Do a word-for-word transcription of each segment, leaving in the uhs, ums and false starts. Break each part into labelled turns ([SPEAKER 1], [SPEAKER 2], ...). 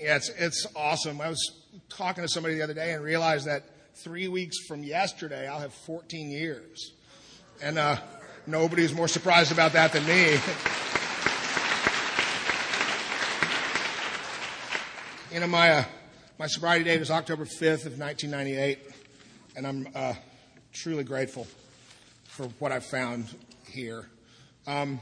[SPEAKER 1] Yeah, it's it's awesome. I was talking to somebody the other day and realized that three weeks from yesterday, I'll have fourteen years. And uh, nobody's more surprised about that than me. You know, my uh, my sobriety date is October fifth of nineteen ninety-eight, and I'm uh, truly grateful for what I've found here. Um,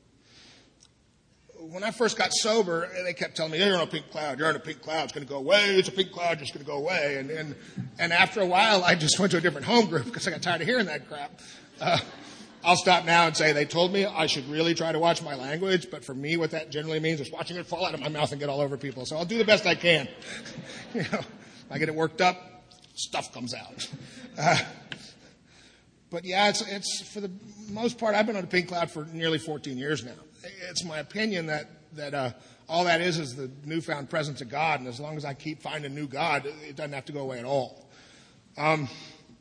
[SPEAKER 1] when I first got sober, they kept telling me, "You're on a pink cloud. You're on a pink cloud. It's going to go away. It's a pink cloud. It's going to go away." And, and and after a while, I just went to a different home group because I got tired of hearing that crap. Uh, I'll stop now and say they told me I should really try to watch my language, but for me, what that generally means is watching it fall out of my mouth and get all over people. So I'll do the best I can. You know, I get it worked up, stuff comes out. Uh, but yeah, it's it's for the most part, I've been on a pink cloud for nearly fourteen years now. It's my opinion that that uh, all that is is the newfound presence of God, and as long as I keep finding new God, it doesn't have to go away at all. Um,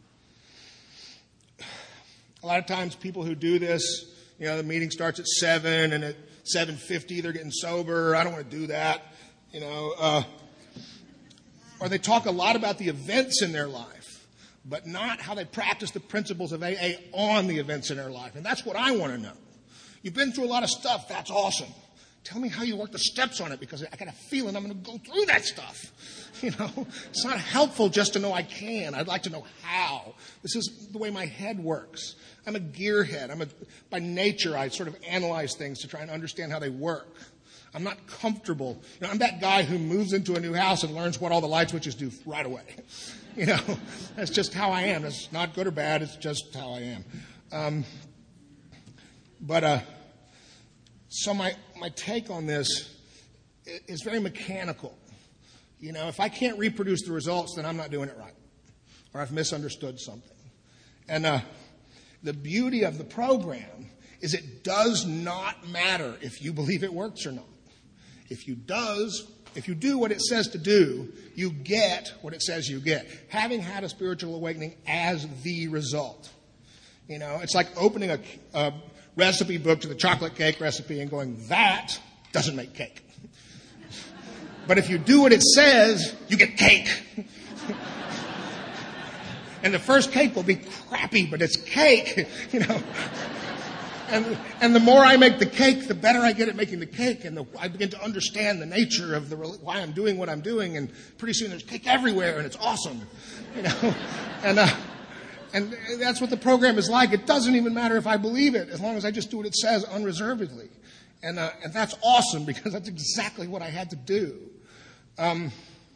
[SPEAKER 1] A lot of times people who do this, you know, the meeting starts at seven and at seven fifty they're getting sober. I don't want to do that, you know. Uh, or they talk a lot about the events in their life, but not how they practice the principles of A A on the events in their life. And that's what I want to know. You've been through a lot of stuff. That's awesome. Tell me how you work the steps on it, because I got a feeling I'm going to go through that stuff. You know, it's not helpful just to know I can. I'd like to know how. This is the way my head works. I'm a gearhead. I'm a, by nature, I sort of analyze things to try and understand how they work. I'm not comfortable. You know, I'm that guy who moves into a new house and learns what all the light switches do right away. You know, that's just how I am. It's not good or bad. It's just how I am. Um, but uh, so my my take on this is very mechanical. You know, if I can't reproduce the results, then I'm not doing it right, or I've misunderstood something. And uh, the beauty of the program is it does not matter if you believe it works or not. If you does, if you do what it says to do, you get what it says you get. Having had a spiritual awakening as the result. You know, it's like opening a, a recipe book to the chocolate cake recipe and going, that doesn't make cake. But if you do what it says, you get cake. And the first cake will be crappy, but it's cake, you know. And and the more I make the cake, the better I get at making the cake, and the, I begin to understand the nature of the why I'm doing what I'm doing. And pretty soon there's cake everywhere, and it's awesome, you know. And uh, and that's what the program is like. It doesn't even matter if I believe it, as long as I just do what it says unreservedly. And uh, and that's awesome, because that's exactly what I had to do. Um,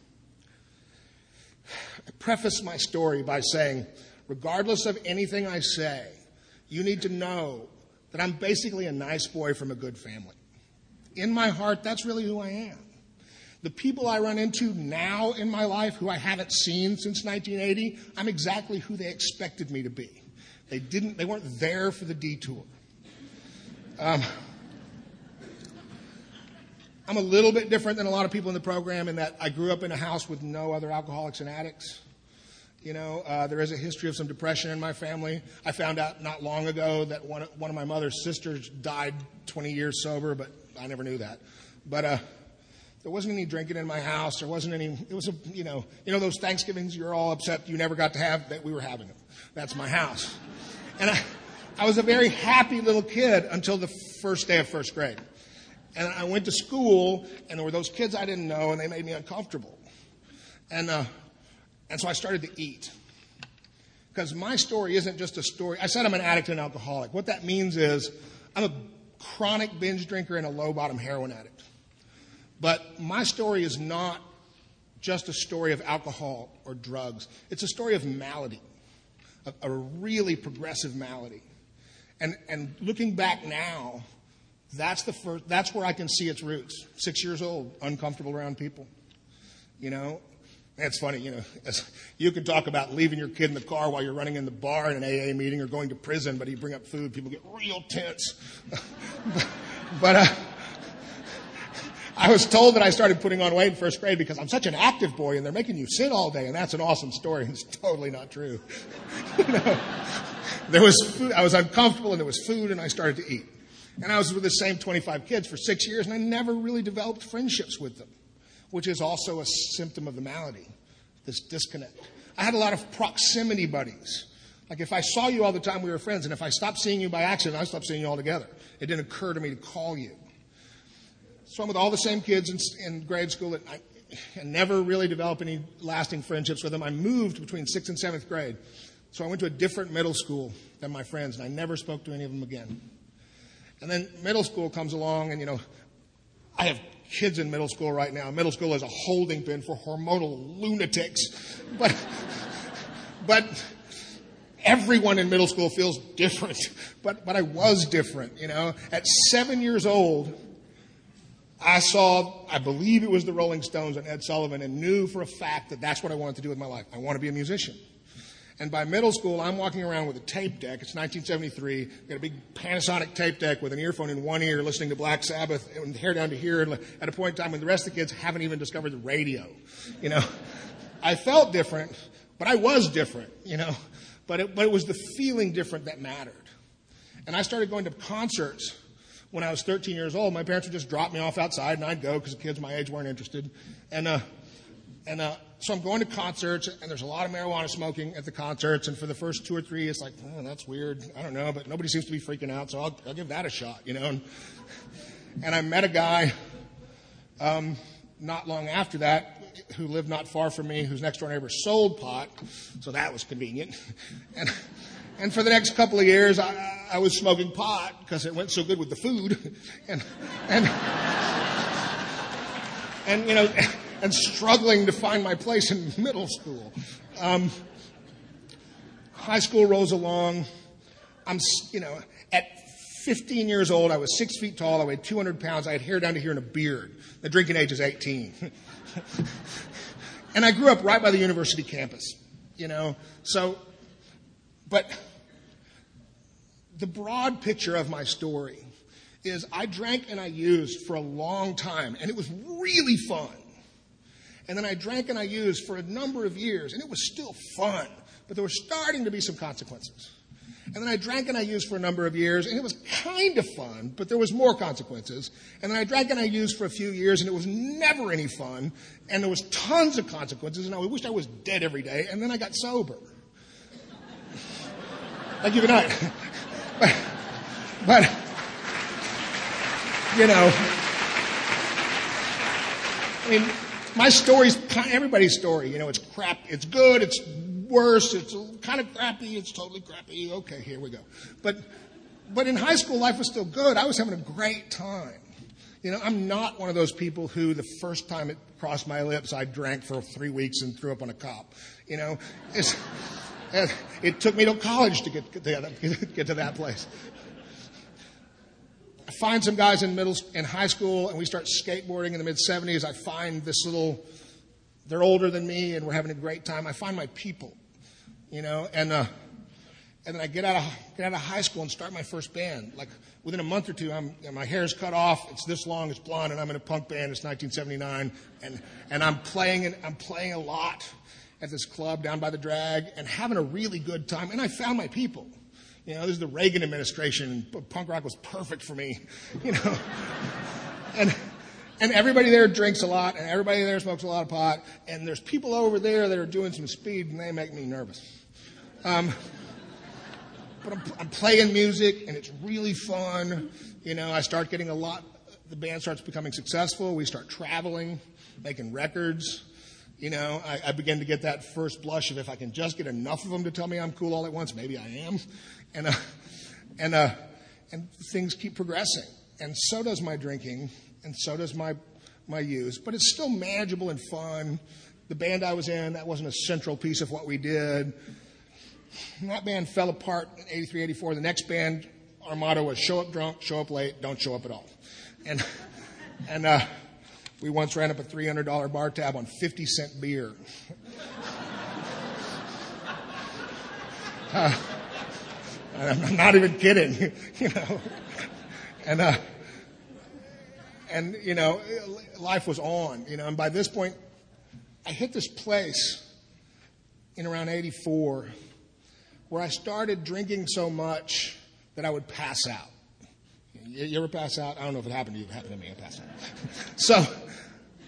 [SPEAKER 1] I preface my story by saying, regardless of anything I say, you need to know that I'm basically a nice boy from a good family. In my heart, that's really who I am. The people I run into now in my life who I haven't seen since nineteen eighty, I'm exactly who they expected me to be. They didn't, they weren't there for the detour. Um, I'm a little bit different than a lot of people in the program in that I grew up in a house with no other alcoholics and addicts. You know, uh, there is a history of some depression in my family. I found out not long ago that one, one of my mother's sisters died twenty years sober, but I never knew that. But uh, there wasn't any drinking in my house. There wasn't any, it was a, you know, you know those Thanksgivings you're all upset you never got to have, that we were having them. That's my house. And I, I was a very happy little kid until the first day of first grade. And I went to school, and there were those kids I didn't know, and they made me uncomfortable. And uh, and so I started to eat. Because my story isn't just a story. I said I'm an addict and an alcoholic. What that means is I'm a chronic binge drinker and a low-bottom heroin addict. But my story is not just a story of alcohol or drugs. It's a story of malady, a, a really progressive malady. And and looking back now, That's the first. That's where I can see its roots. Six years old, uncomfortable around people. You know, it's funny. You know, you can talk about leaving your kid in the car while you're running in the bar in an A A meeting or going to prison, but you bring up food, people get real tense. but but uh, I was told that I started putting on weight in first grade because I'm such an active boy, and they're making you sit all day, and that's an awesome story, and it's totally not true. You know, there was food. I was uncomfortable, and there was food, and I started to eat. And I was with the same twenty-five kids for six years, and I never really developed friendships with them. which is also a symptom of the malady, this disconnect. I had a lot of proximity buddies. Like if I saw you all the time, we were friends, and if I stopped seeing you by accident, I stopped seeing you altogether. It didn't occur to me to call you. So I'm with all the same kids in, in grade school, and I and never really developed any lasting friendships with them. I moved between sixth and seventh grade, so I went to a different middle school than my friends, and I never spoke to any of them again. And then middle school comes along, and, you know, I have kids in middle school right now. Middle school is a holding pen for hormonal lunatics. But, but everyone in middle school feels different. But, but I was different, you know. At seven years old, I saw, I believe it was the Rolling Stones and Ed Sullivan, and knew for a fact that that's what I wanted to do with my life. I want to be a musician. And by middle school, I'm walking around with a tape deck. It's nineteen seventy-three. Got a big Panasonic tape deck with an earphone in one ear, listening to Black Sabbath, and hair down to here. And at a point in time when the rest of the kids haven't even discovered the radio, you know, I felt different, but I was different, you know. But it, but it was the feeling different that mattered. And I started going to concerts when I was thirteen years old. My parents would just drop me off outside, and I'd go because the kids my age weren't interested. And uh, and uh, so I'm going to concerts, and there's a lot of marijuana smoking at the concerts. And for the first two or three, it's like, oh, that's weird. I don't know, but nobody seems to be freaking out, so I'll, I'll give that a shot, you know. And, and I met a guy um, not long after that who lived not far from me, whose next door neighbor sold pot, so that was convenient. And and for the next couple of years, I, I was smoking pot because it went so good with the food, and and and you know. and struggling to find my place in middle school. Um, high school rolls along. I'm, you know, at fifteen years old, I was six feet tall. I weighed two hundred pounds. I had hair down to here and a beard. The drinking age is eighteen. And I grew up right by the university campus, you know. So, but the broad picture of my story is I drank and I used for a long time, and it was really fun. And then I drank and I used for a number of years, and it was still fun, but there were starting to be some consequences. And then I drank and I used for a number of years, and it was kind of fun, but there was more consequences. And then I drank and I used for a few years, and it was never any fun, and there was tons of consequences, and I wished I was dead every day, and then I got sober. Like you and I. But, but, you know, I mean, my story's kind of everybody's story. You know, it's crap, it's good, it's worse, it's kind of crappy, it's totally crappy. Okay, here we go. But but in high school, life was still good. I was having a great time. You know, I'm not one of those people who the first time it crossed my lips, I drank for three weeks and threw up on a cop. You know, it's, it took me to college to get, get, to, get to that place. I find some guys in middle in high school, and we start skateboarding in the mid seventies. I find this little, they're older than me, and we're having a great time. I find my people, you know, and uh, and then I get out of get out of high school and start my first band. Like within a month or two, I'm my hair's cut off, it's this long, it's blonde, and I'm in a punk band. It's nineteen seventy-nine, and and I'm playing and I'm playing a lot at this club down by the drag, and having a really good time. And I found my people. You know, this is the Reagan administration, and punk rock was perfect for me, you know. And and everybody there drinks a lot, and everybody there smokes a lot of pot, and there's people over there that are doing some speed, and they make me nervous. Um, but I'm, I'm playing music, and it's really fun. You know, I start getting a lot, the band starts becoming successful. We start traveling, making records. You know, I, I begin to get that first blush of if I can just get enough of them to tell me I'm cool all at once, maybe I am. And uh, and uh, and things keep progressing. And so does my drinking, and so does my my use. But it's still manageable and fun. The band I was in, that wasn't a central piece of what we did. And that band fell apart in eighty-three, eighty-four. The next band, our motto was show up drunk, show up late, don't show up at all. And and uh, we once ran up a three hundred dollars bar tab on fifty cent beer. uh, I'm not even kidding, you know. And, uh, and, you know, life was on, you know. And by this point, I hit this place in around eighty-four where I started drinking so much that I would pass out. You ever pass out? I don't know if it happened to you. It happened to me. I passed out. So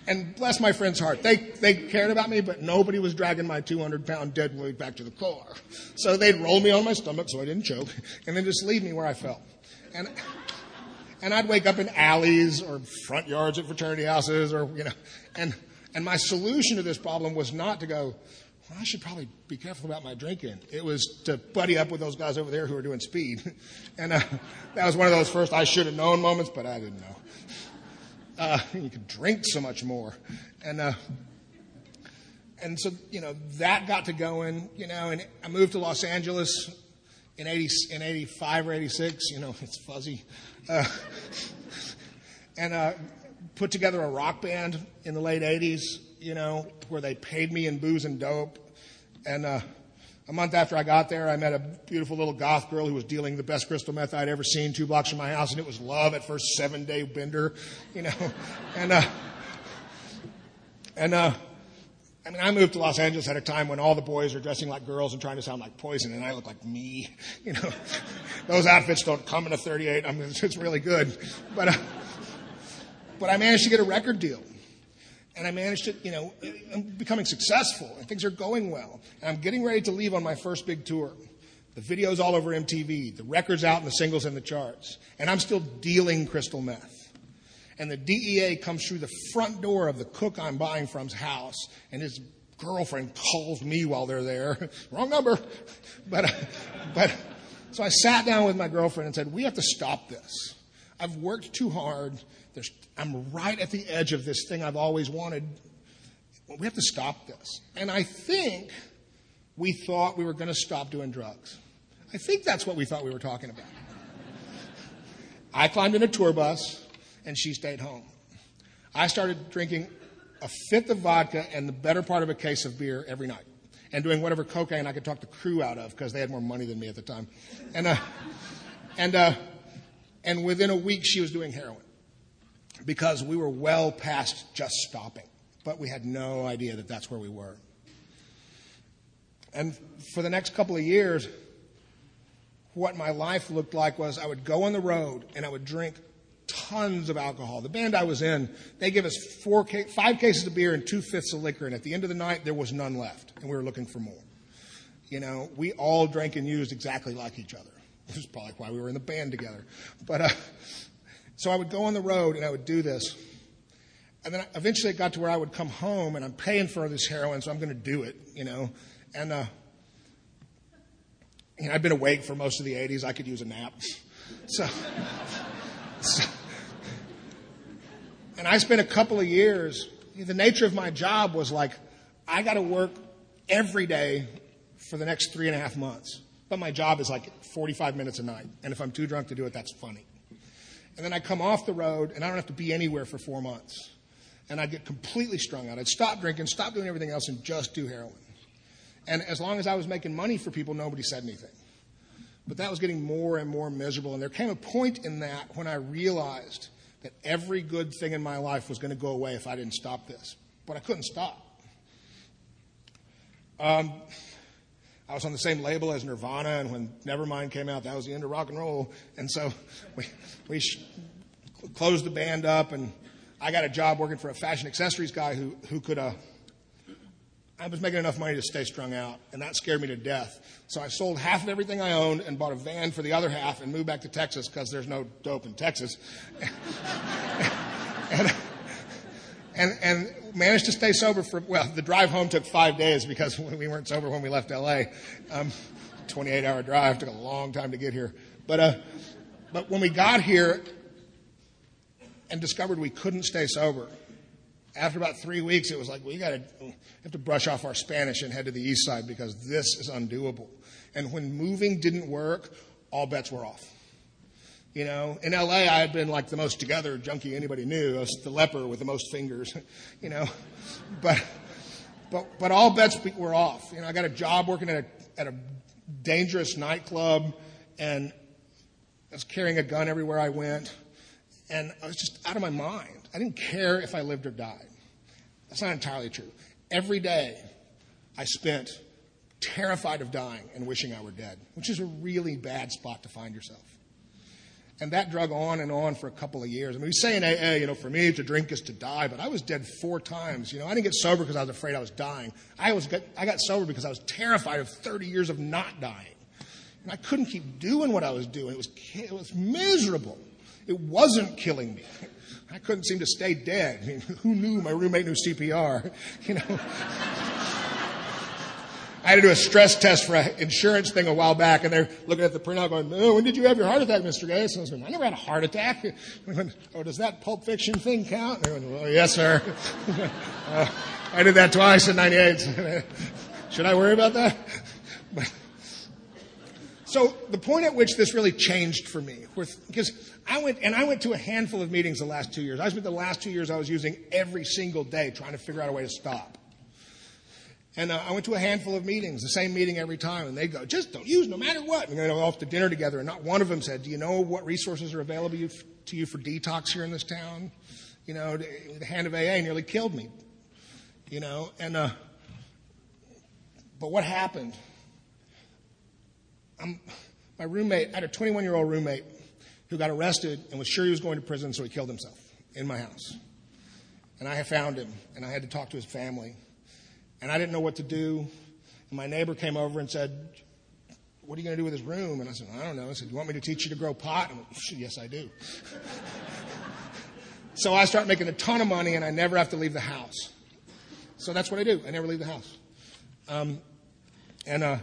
[SPEAKER 1] And bless my friend's heart, they they cared about me, but nobody was dragging my two hundred pound dead weight back to the car. So they'd roll me on my stomach so I didn't choke, and then just leave me where I fell. And and I'd wake up in alleys or front yards at fraternity houses, or you know, and and my solution to this problem was not to go, well, I should probably be careful about my drinking. It was to buddy up with those guys over there who were doing speed, and uh, that was one of those first I should have known moments, but I didn't know. Uh, you could drink so much more. And uh, and so, you know, that got to going, you know, and I moved to Los Angeles in eighty, in eighty-five or eighty-six, you know, it's fuzzy. Uh, and uh, put together a rock band in the late eighties, you know, where they paid me in booze and dope. And uh, a month after I got there, I met a beautiful little goth girl who was dealing the best crystal meth I'd ever seen two blocks from my house, and it was love at first, seven-day bender, you know. And, uh, and uh, I mean, I moved to Los Angeles at a time when all the boys are dressing like girls and trying to sound like Poison, and I look like me, you know. Those outfits don't come in a thirty-eight. I mean, it's really good. But, uh, but I managed to get a record deal. And I managed to, you know, I'm becoming successful, and things are going well. And I'm getting ready to leave on my first big tour. The video's all over M T V. The record's out and the singles in the charts. And I'm still dealing crystal meth. And the D E A comes through the front door of the cook I'm buying from's house, and his girlfriend calls me while they're there. Wrong number. But, uh, but, so I sat down with my girlfriend and said, we have to stop this. I've worked too hard. There's, I'm right at the edge of this thing I've always wanted. We have to stop this. And I think we thought we were going to stop doing drugs. I think that's what we thought we were talking about. I climbed in a tour bus, and she stayed home. I started drinking a fifth of vodka and the better part of a case of beer every night, and doing whatever cocaine I could talk the crew out of because they had more money than me at the time. And uh, and uh, and within a week, she was doing heroin. Because we were well past just stopping. But we had no idea that that's where we were. And for the next couple of years, what my life looked like was I would go on the road and I would drink tons of alcohol. The band I was in, they gave us four, five cases of beer and two-fifths of liquor. And at the end of the night, there was none left. And we were looking for more. You know, we all drank and used exactly like each other. Which is probably why we were in the band together. But... Uh, So I would go on the road and I would do this. And then eventually it got to where I would come home and I'm paying for this heroin, so I'm going to do it, you know. And uh, you know, I'd been awake for most of the eighties. I could use a nap. So, so and I spent a couple of years. The nature of my job was like, I got to work every day for the next three and a half months. But my job is like forty-five minutes a night. And if I'm too drunk to do it, that's funny. And then I come off the road, and I don't have to be anywhere for four months. And I'd get completely strung out. I'd stop drinking, stop doing everything else, and just do heroin. And as long as I was making money for people, nobody said anything. But that was getting more and more miserable. And there came a point in that when I realized that every good thing in my life was going to go away if I didn't stop this. But I couldn't stop. Um, I was on the same label as Nirvana, and when Nevermind came out, that was the end of rock and roll. And so we we sh- closed the band up, and I got a job working for a fashion accessories guy who who could. Uh, I was making enough money to stay strung out, and that scared me to death. So I sold half of everything I owned and bought a van for the other half and moved back to Texas because there's no dope in Texas. and, and and managed to stay sober for, well, the drive home took five days because we weren't sober when we left L A. Um, twenty-eight hour drive, took a long time to get here. But uh, but when we got here and discovered we couldn't stay sober, after about three weeks, it was like, we got to have to brush off our Spanish and head to the east side because this is undoable. And when moving didn't work, all bets were off. You know, in L A, I had been like the most together junkie anybody knew. I was the leper with the most fingers, you know. But but but all bets were off. You know, I got a job working at a at a dangerous nightclub, and I was carrying a gun everywhere I went, and I was just out of my mind. I didn't care if I lived or died. That's not entirely true. Every day I spent terrified of dying and wishing I were dead, which is a really bad spot to find yourself. And that drug on and on for a couple of years. I mean, we say in A A, you know, for me to drink is to die, but I was dead four times. You know, I didn't get sober because I was afraid I was dying. I was got, I got sober because I was terrified of thirty years of not dying. And I couldn't keep doing what I was doing. It was, it was miserable. It wasn't killing me. I couldn't seem to stay dead. I mean, who knew my roommate knew C P R? You know. I had to do a stress test for an insurance thing a while back, and they're looking at the printout going, oh, when did you have your heart attack, Mister Gase? And I was going, I never had a heart attack. And I went, oh, does that Pulp Fiction thing count? And they went, well, yes, sir. uh, I did that twice in ninety-eight. Should I worry about that? But, so the point at which this really changed for me, because I went, and I went to a handful of meetings the last two years. I spent the last two years I was using every single day trying to figure out a way to stop. And uh, I went to a handful of meetings, the same meeting every time, and they'd go, just don't use no matter what. And they'd go off to dinner together, and not one of them said, do you know what resources are available to you for detox here in this town? You know, the hand of A A nearly killed me. You know, and, uh, but what happened? I'm, my roommate, I had a twenty-one-year-old roommate who got arrested and was sure he was going to prison, so he killed himself in my house. And I found him, and I had to talk to his family. And I didn't know what to do. And my neighbor came over and said, what are you going to do with his room? And I said, I don't know. I said, you want me to teach you to grow pot? And I went, yes, I do. So I start making a ton of money, and I never have to leave the house. So that's what I do. I never leave the house. Um, and uh,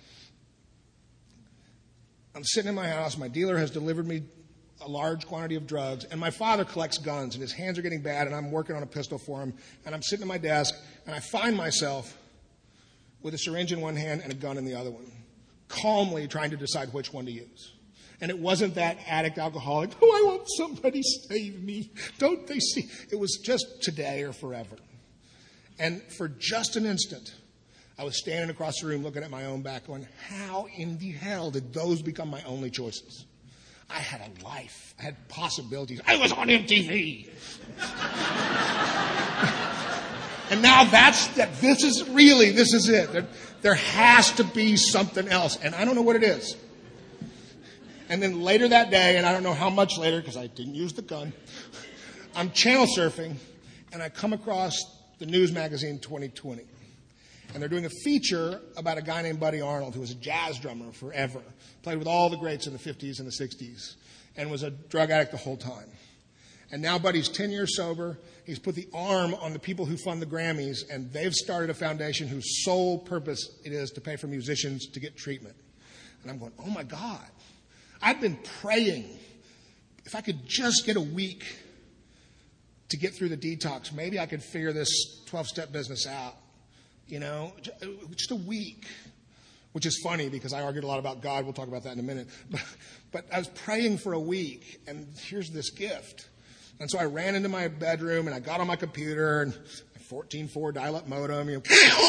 [SPEAKER 1] I'm sitting in my house. My dealer has delivered me a large quantity of drugs, and my father collects guns, and his hands are getting bad, and I'm working on a pistol for him, and I'm sitting at my desk, and I find myself with a syringe in one hand and a gun in the other one, calmly trying to decide which one to use. And it wasn't that addict alcoholic, oh, I want somebody save me. Don't they see? It was just today or forever. And for just an instant, I was standing across the room looking at my own back going, how in the hell did those become my only choices? I had a life. I had possibilities. I was on M T V. And now that's, that. this is really, this is it. There, there has to be something else. And I don't know what it is. And then later that day, and I don't know how much later because I didn't use the gun, I'm channel surfing, and I come across the news magazine twenty twenty. And they're doing a feature about a guy named Buddy Arnold, who was a jazz drummer forever, played with all the greats in the fifties and the sixties, and was a drug addict the whole time. And now Buddy's ten years sober. He's put the arm on the people who fund the Grammys, and they've started a foundation whose sole purpose it is to pay for musicians to get treatment. And I'm going, oh, my God. I've been praying, if I could just get a week to get through the detox, maybe I could figure this twelve-step business out. You know, just a week, which is funny because I argued a lot about God. We'll talk about that in a minute. But, but I was praying for a week, and here's this gift. And so I ran into my bedroom, and I got on my computer, and fourteen four dial-up modem. You know,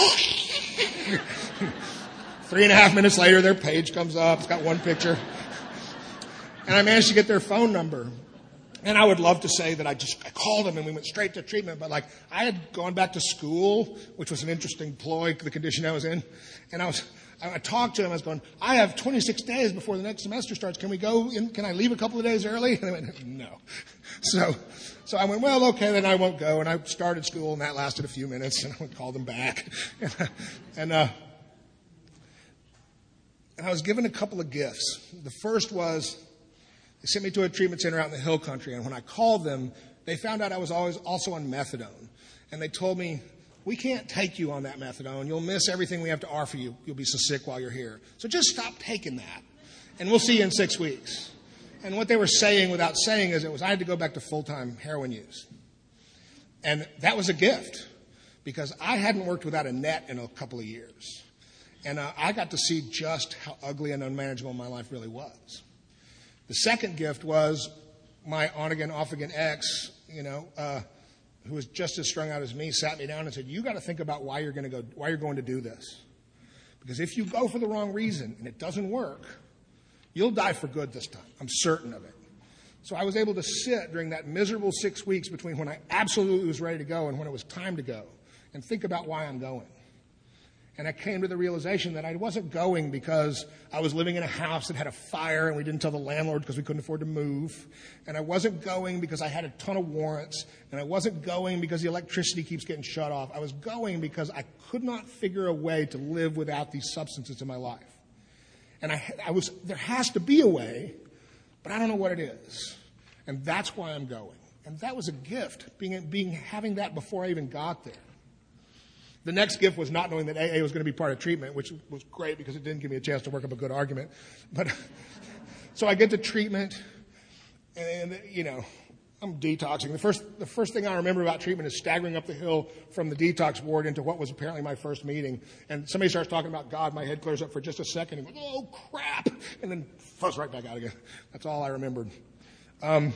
[SPEAKER 1] three and a half minutes later, their page comes up. It's got one picture. And I managed to get their phone number. And I would love to say that I just I called them and we went straight to treatment, but like I had gone back to school, which was an interesting ploy, the condition I was in. And I was I talked to them. I was going, I have twenty-six days before the next semester starts. Can we go in? Can I leave a couple of days early? And they went, no. So, so I went, well, okay, then I won't go. And I started school, and that lasted a few minutes. And I called them back, and uh, and I was given a couple of gifts. The first was, they sent me to a treatment center out in the hill country, and when I called them, they found out I was always also on methadone. And they told me, we can't take you on that methadone. You'll miss everything we have to offer you. You'll be so sick while you're here. So just stop taking that, and we'll see you in six weeks. And what they were saying without saying is it was I had to go back to full-time heroin use. And that was a gift because I hadn't worked without a net in a couple of years. And uh, I got to see just how ugly and unmanageable my life really was. The second gift was my on-again, off-again ex, you know, uh, who was just as strung out as me, sat me down and said, you got to think about why you're going to go, why you're going to do this. Because if you go for the wrong reason and it doesn't work, you'll die for good this time. I'm certain of it. So I was able to sit during that miserable six weeks between when I absolutely was ready to go and when it was time to go and think about why I'm going. And I came to the realization that I wasn't going because I was living in a house that had a fire and we didn't tell the landlord because we couldn't afford to move. And I wasn't going because I had a ton of warrants. And I wasn't going because the electricity keeps getting shut off. I was going because I could not figure a way to live without these substances in my life. And I, I was, there has to be a way, but I don't know what it is. And that's why I'm going. And that was a gift, being, being having that before I even got there. The next gift was not knowing that A A was going to be part of treatment, which was great because it didn't give me a chance to work up a good argument. But so I get to treatment, and, you know, I'm detoxing. The first, the first thing I remember about treatment is staggering up the hill from the detox ward into what was apparently my first meeting. And somebody starts talking about God. My head clears up for just a second. And goes, oh, crap. And then flows right back out again. That's all I remembered. Um,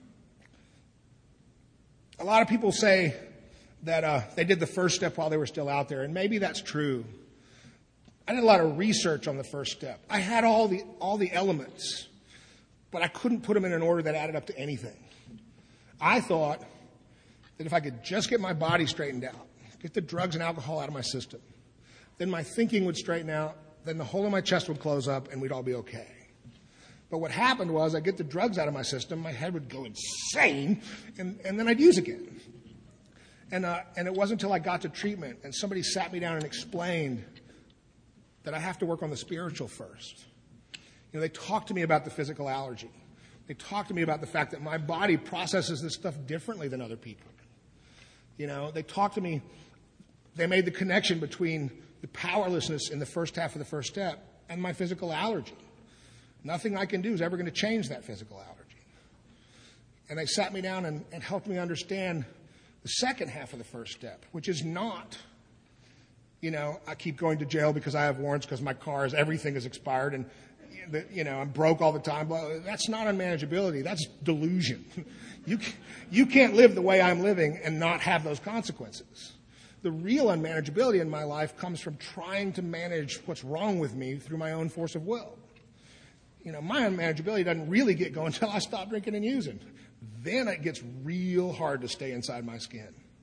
[SPEAKER 1] a lot of people say that uh, they did the first step while they were still out there. And maybe that's true. I did a lot of research on the first step. I had all the all the elements, but I couldn't put them in an order that added up to anything. I thought that if I could just get my body straightened out, get the drugs and alcohol out of my system, then my thinking would straighten out, then the hole in my chest would close up, and we'd all be okay. But what happened was I'd get the drugs out of my system, my head would go insane, and, and then I'd use again. And uh, and it wasn't until I got to treatment and somebody sat me down and explained that I have to work on the spiritual first. You know, they talked to me about the physical allergy. They talked to me about the fact that my body processes this stuff differently than other people. You know, they talked to me, they made the connection between the powerlessness in the first half of the first step and my physical allergy. Nothing I can do is ever going to change that physical allergy. And they sat me down and, and helped me understand the second half of the first step, which is not, you know, I keep going to jail because I have warrants because my car is, everything is expired and, you know, I'm broke all the time. That's not unmanageability. That's delusion. You, you can't live the way I'm living and not have those consequences. The real unmanageability in my life comes from trying to manage what's wrong with me through my own force of will. You know, my unmanageability doesn't really get going until I stop drinking and using. Then it gets real hard to stay inside my skin.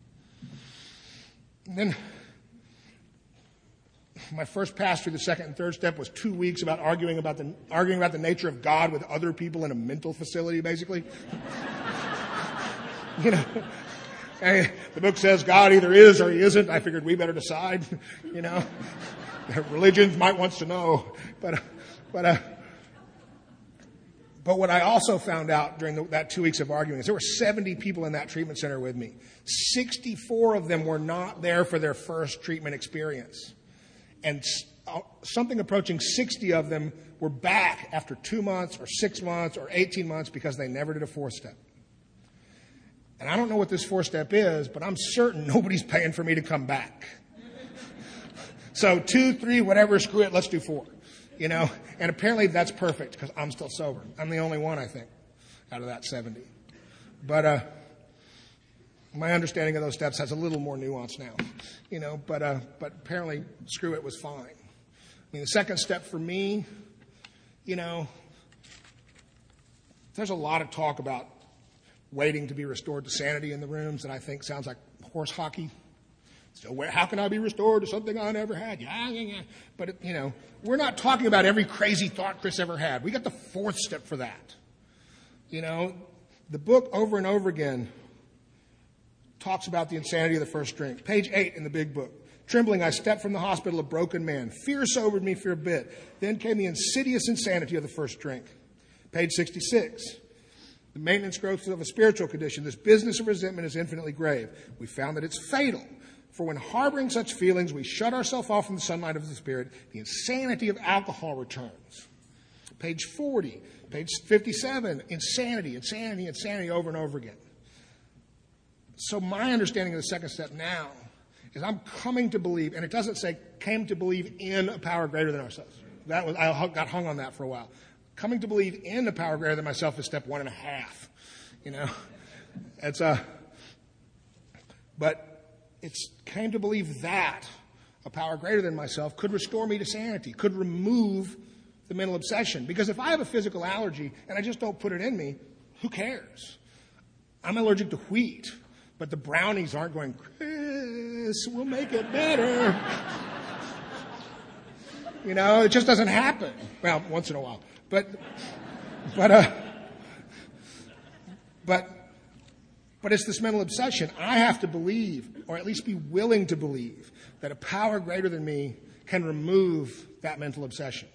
[SPEAKER 1] And then my first pass through the second and third step was two weeks about arguing about the arguing about the nature of God with other people in a mental facility, basically. You know, and the book says God either is or he isn't. I figured we better decide. You know, religions might wants to know, but but. Uh, But what I also found out during the, that two weeks of arguing is there were seventy people in that treatment center with me. sixty-four of them were not there for their first treatment experience. And uh, something approaching sixty of them were back after two months or six months or eighteen months because they never did a fourth step. And I don't know what this fourth step is, but I'm certain nobody's paying for me to come back. So two, three, whatever, screw it, let's do four. You know, and apparently that's perfect because I'm still sober. I'm the only one, I think, out of that seventy. But uh, my understanding of those steps has a little more nuance now, you know, but uh, but apparently screw it was fine. I mean, the second step for me, you know, there's a lot of talk about waiting to be restored to sanity in the rooms that I think sounds like horse hockey. So where, how can I be restored to something I never had? Yeah, yeah, yeah. But, it, you know, we're not talking about every crazy thought Chris ever had. We got the fourth step for that. You know, the book over and over again talks about the insanity of the first drink. Page eight in the big book. Trembling, I stepped from the hospital a broken man. Fear sobered me for a bit. Then came the insidious insanity of the first drink. Page sixty-six. The maintenance growth of a spiritual condition. This business of resentment is infinitely grave. We found that it's fatal. For when harboring such feelings, we shut ourselves off from the sunlight of the Spirit. The insanity of alcohol returns. Page forty, page fifty-seven, insanity, insanity, insanity over and over again. So my understanding of the second step now is I'm coming to believe, and it doesn't say came to believe in a power greater than ourselves. That was I got hung on that for a while. Coming to believe in a power greater than myself is step one and a half. You know, it's a, but. It's came to believe that a power greater than myself could restore me to sanity, could remove the mental obsession. Because if I have a physical allergy and I just don't put it in me, who cares? I'm allergic to wheat, but the brownies aren't going, Chris, we'll make it better. You know, it just doesn't happen. Well, once in a while. But, but, uh, but, but it's this mental obsession. I have to believe, or at least be willing to believe, that a power greater than me can remove that mental obsession.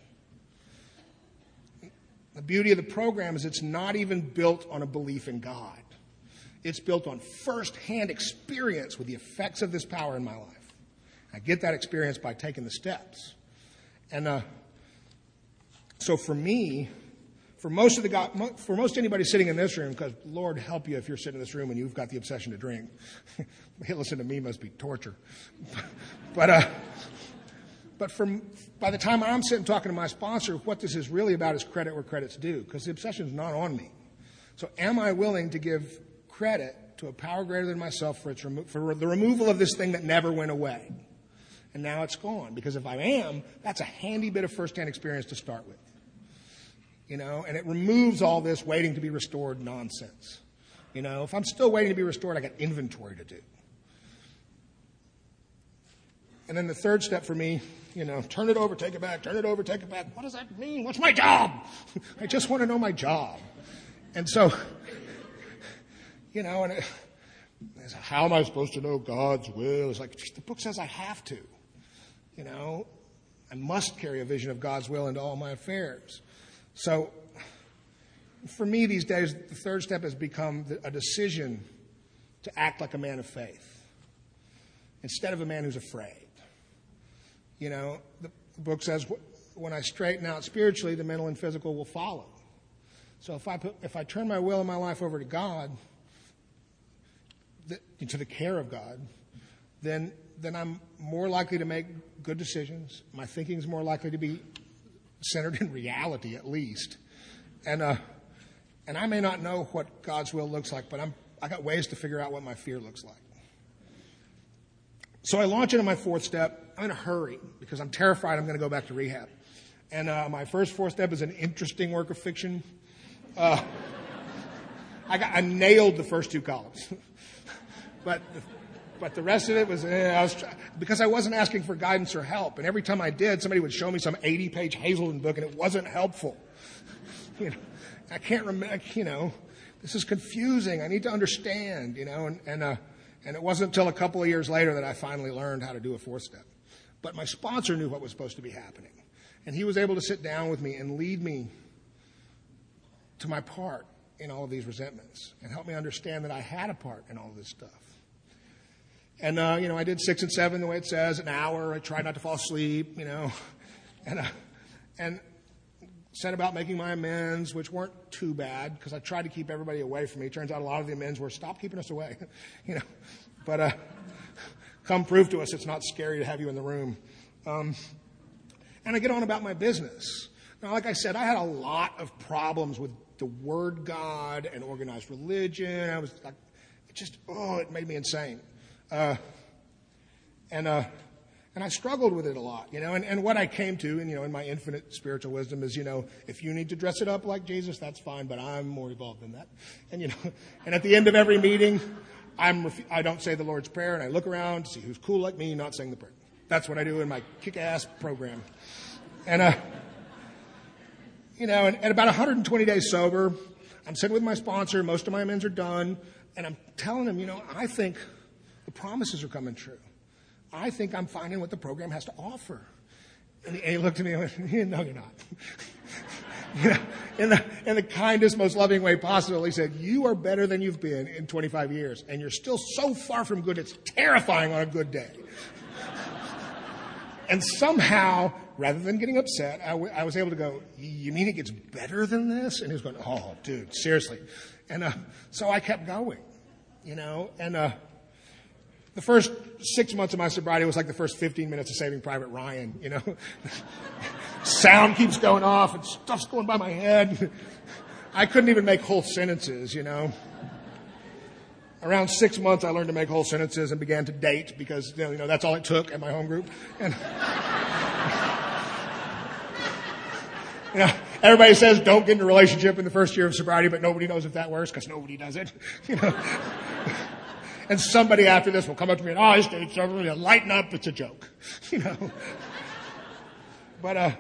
[SPEAKER 1] The beauty of the program is it's not even built on a belief in God. It's built on first-hand experience with the effects of this power in my life. I get that experience by taking the steps. And uh, so for me, for most of the God, for most anybody sitting in this room, because Lord help you if you're sitting in this room and you've got the obsession to drink. Listen to me must be torture. But uh, but from by the time I'm sitting talking to my sponsor, what this is really about is credit where credit's due, because the obsession is not on me. So am I willing to give credit to a power greater than myself for its remo- for the removal of this thing that never went away? And now it's gone. Because if I am, that's a handy bit of first-hand experience to start with. You know, and it removes all this waiting to be restored nonsense. You know, if I'm still waiting to be restored, I got inventory to do. And then the third step for me, you know, turn it over, take it back, turn it over, take it back. What does that mean? What's my job? I just want to know my job. And so, you know, and it, how am I supposed to know God's will? It's like, the book says I have to. You know, I must carry a vision of God's will into all my affairs. So, for me these days, the third step has become a decision to act like a man of faith instead of a man who's afraid. You know, the book says when I straighten out spiritually, the mental and physical will follow. So if I put, if I turn my will and my life over to God, the, to the care of God, then then I'm more likely to make good decisions. My thinking is more likely to be centered in reality, at least. And uh, and I may not know what God's will looks like, but I'm I got ways to figure out what my fear looks like. So I launch into my fourth step. I'm in a hurry because I'm terrified I'm going to go back to rehab. And uh, my first fourth step is an interesting work of fiction. Uh, I, got, I nailed the first two columns, but the, but the rest of it was, eh, I was try- because I wasn't asking for guidance or help. And every time I did, somebody would show me some eighty-page Hazelden book, and it wasn't helpful. You know, I can't remember. You know, this is confusing. I need to understand. You know, and and uh, and it wasn't until a couple of years later that I finally learned how to do a fourth step. But my sponsor knew what was supposed to be happening, and he was able to sit down with me and lead me to my part in all of these resentments and help me understand that I had a part in all of this stuff. And, uh, you know, I did six and seven the way it says, an hour. I tried not to fall asleep, you know, and, uh, and set about making my amends, which weren't too bad because I tried to keep everybody away from me. Turns out a lot of the amends were, stop keeping us away, you know, but uh, come prove to us it's not scary to have you in the room. Um, and I get on about my business. Now, like I said, I had a lot of problems with the word God and organized religion. I was like, it just, oh, it made me insane. Uh, and uh, and I struggled with it a lot, you know. And, and what I came to, and you know, in my infinite spiritual wisdom, is you know, if you need to dress it up like Jesus, that's fine, but I'm more evolved than that. And you know, and at the end of every meeting, I'm ref- I don't say the Lord's Prayer, and I look around to see who's cool like me, not saying the prayer. That's what I do in my kick-ass program. And uh, you know, and, and about one hundred twenty days sober, I'm sitting with my sponsor. Most of my amends are done, and I'm telling him, you know, I think the promises are coming true. I think I'm finding what the program has to offer. And he, and he looked at me and went, no, you're not. You know, in the, in the kindest, most loving way possible, he said, you are better than you've been in twenty-five years, and you're still so far from good, it's terrifying on a good day. And somehow, rather than getting upset, I, w- I was able to go, you mean it gets better than this? And he was going, oh, dude, seriously. And uh, so I kept going, you know, and uh, the first six months of my sobriety was like the first fifteen minutes of Saving Private Ryan, you know. Sound keeps going off and stuff's going by my head. I couldn't even make whole sentences, you know. Around six months, I learned to make whole sentences and began to date because, you know, that's all it took at my home group. And, you know, everybody says don't get in a relationship in the first year of sobriety, but nobody knows if that works because nobody does it, you know. And somebody after this will come up to me and, oh, this dude's lighten up, it's a joke, you know. But uh,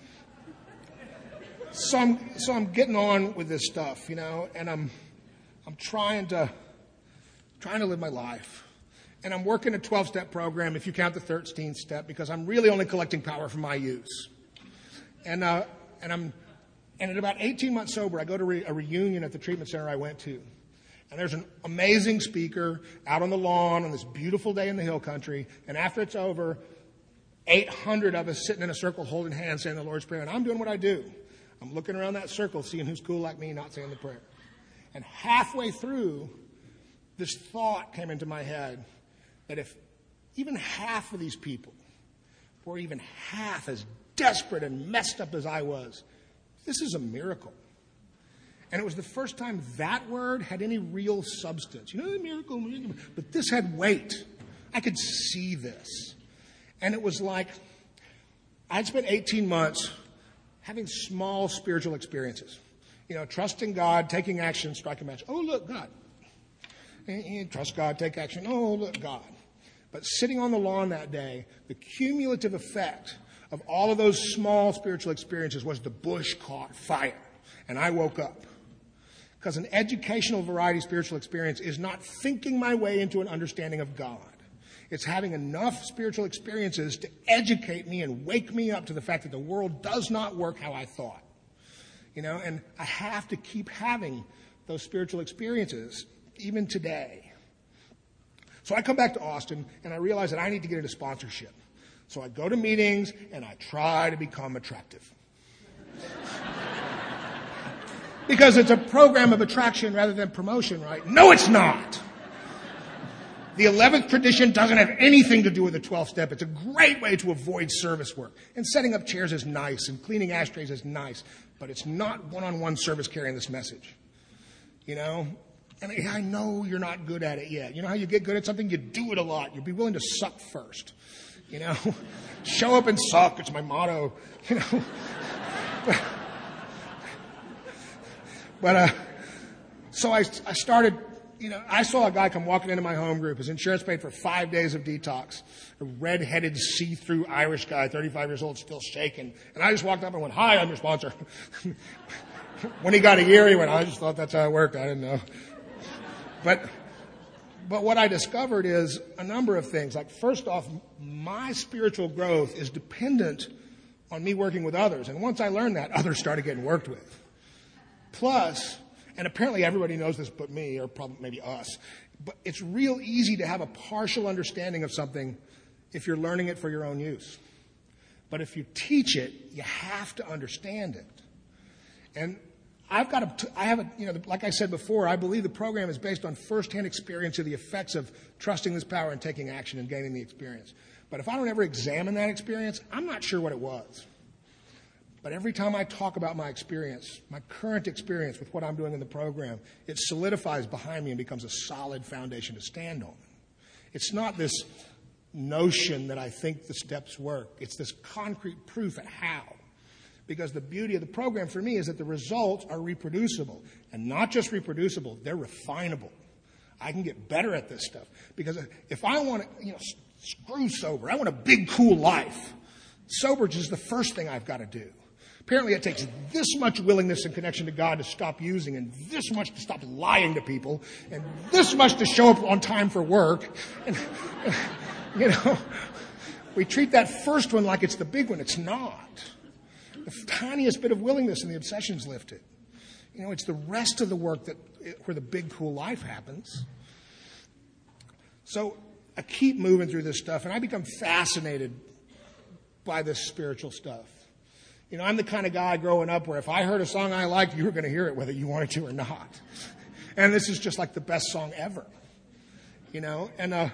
[SPEAKER 1] so I'm so I'm getting on with this stuff, you know, and I'm I'm trying to trying to live my life, and I'm working a twelve-step program, if you count the thirteenth step, because I'm really only collecting power for my use, and uh, and I'm and at about eighteen months sober, I go to re- a reunion at the treatment center I went to. And there's an amazing speaker out on the lawn on this beautiful day in the hill country. And after it's over, eight hundred of us sitting in a circle holding hands saying the Lord's Prayer. And I'm doing what I do. I'm looking around that circle, seeing who's cool like me, not saying the prayer. And halfway through, this thought came into my head that if even half of these people were even half as desperate and messed up as I was, this is a miracle. And it was the first time that word had any real substance. You know, the miracle, miracle, but this had weight. I could see this. And it was like I'd spent eighteen months having small spiritual experiences. You know, trusting God, taking action, striking a match. Oh, look, God. And trust God, take action. Oh, look, God. But sitting on the lawn that day, the cumulative effect of all of those small spiritual experiences was the bush caught fire. And I woke up. Because an educational variety spiritual experience is not thinking my way into an understanding of God. It's having enough spiritual experiences to educate me and wake me up to the fact that the world does not work how I thought. You know, and I have to keep having those spiritual experiences, even today. So I come back to Austin, and I realize that I need to get into sponsorship. So I go to meetings, and I try to become attractive. Because it's a program of attraction rather than promotion, right? No, it's not. The eleventh tradition doesn't have anything to do with the twelfth step. It's a great way to avoid service work. And setting up chairs is nice, and cleaning ashtrays is nice, but it's not one-on-one service carrying this message. You know? And I know you're not good at it yet. You know how you get good at something? You do it a lot. You'll be willing to suck first. You know? Show up and suck. It's my motto. You know? But uh, so I, I started, you know, I saw a guy come walking into my home group. His insurance paid for five days of detox. A red-headed, see-through Irish guy, thirty-five years old, still shaking. And I just walked up and went, "Hi, I'm your sponsor." When he got a year, he went, "I just thought that's how it worked. I didn't know." But, but what I discovered is a number of things. Like, first off, my spiritual growth is dependent on me working with others. And once I learned that, others started getting worked with. Plus, and apparently everybody knows this but me, or probably maybe us, but it's real easy to have a partial understanding of something if you're learning it for your own use. But if you teach it, you have to understand it. And I've got to, I have a, you know, like I said before, I believe the program is based on firsthand experience of the effects of trusting this power and taking action and gaining the experience. But if I don't ever examine that experience, I'm not sure what it was. But every time I talk about my experience, my current experience with what I'm doing in the program, it solidifies behind me and becomes a solid foundation to stand on. It's not this notion that I think the steps work. It's this concrete proof at how. Because the beauty of the program for me is that the results are reproducible. And not just reproducible, they're refinable. I can get better at this stuff. Because if I want to, you know, screw sober, I want a big, cool life. Sober is the first thing I've got to do. Apparently it takes this much willingness and connection to God to stop using, and this much to stop lying to people, and this much to show up on time for work. And, you know, we treat that first one like it's the big one. It's not. The tiniest bit of willingness and the obsession's lifted. You know, it's the rest of the work that where the big, cool life happens. So I keep moving through this stuff, and I become fascinated by this spiritual stuff. You know, I'm the kind of guy growing up where if I heard a song I liked, you were going to hear it whether you wanted to or not. And this is just like the best song ever. You know, and uh,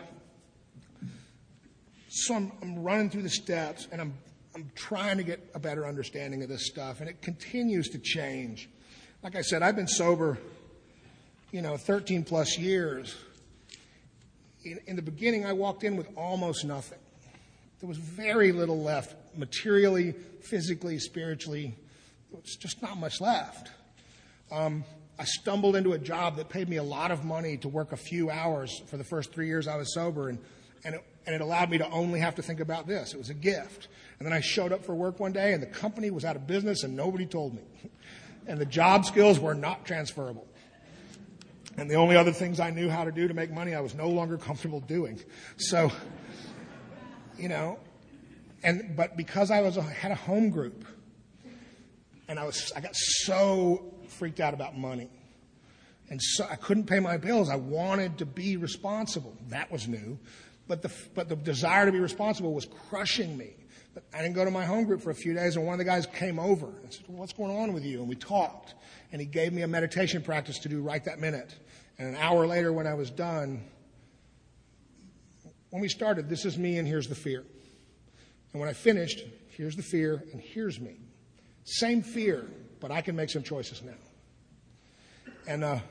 [SPEAKER 1] so I'm, I'm running through the steps, and I'm I'm trying to get a better understanding of this stuff, and it continues to change. Like I said, I've been sober, you know, thirteen plus years. In, in the beginning, I walked in with almost nothing. There was very little left, materially, physically, spiritually. There's just not much left. Um, I stumbled into a job that paid me a lot of money to work a few hours for the first three years I was sober, and, and it, and it allowed me to only have to think about this. It was a gift. And then I showed up for work one day, and the company was out of business, and nobody told me. And the job skills were not transferable. And the only other things I knew how to do to make money, I was no longer comfortable doing. So, you know, and but because I was a, had a home group, and I was I got so freaked out about money. And so I couldn't pay my bills. I wanted to be responsible. That was new. But the, but the desire to be responsible was crushing me. But I didn't go to my home group for a few days, and one of the guys came over and said, "What's going on with you?" And we talked. And he gave me a meditation practice to do right that minute. And an hour later when I was done, when we started, this is me and here's the fear. And when I finished, here's the fear and here's me. Same fear, but I can make some choices now. And, uh,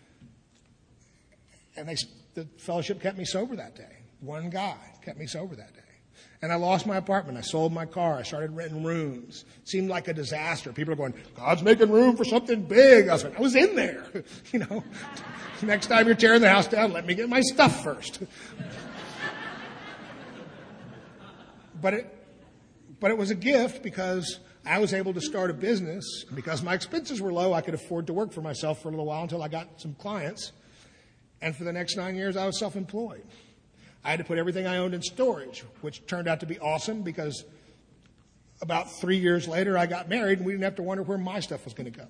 [SPEAKER 1] And they, the fellowship kept me sober that day. One guy kept me sober that day. And I lost my apartment. I sold my car. I started renting rooms. It seemed like a disaster. People are going, God's making room for something big. I was like, I was in there. You know, next time you're tearing the house down, let me get my stuff first. But it, but it was a gift because I was able to start a business. Because my expenses were low, I could afford to work for myself for a little while until I got some clients. And for the next nine years, I was self-employed. I had to put everything I owned in storage, which turned out to be awesome because about three years later, I got married, and we didn't have to wonder where my stuff was going to go.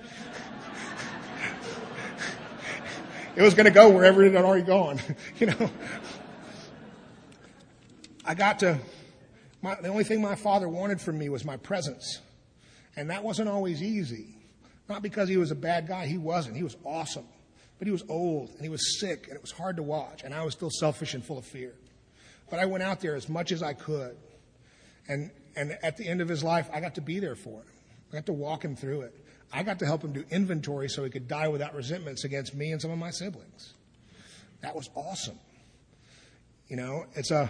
[SPEAKER 1] It was going to go wherever it had already gone, you know. I got to, my, the only thing my father wanted from me was my presence. And that wasn't always easy. Not because he was a bad guy. He wasn't. He was awesome. But he was old, and he was sick, and it was hard to watch, and I was still selfish and full of fear. But I went out there as much as I could. And and at the end of his life, I got to be there for him. I got to walk him through it. I got to help him do inventory so he could die without resentments against me and some of my siblings. That was awesome. You know, it's a,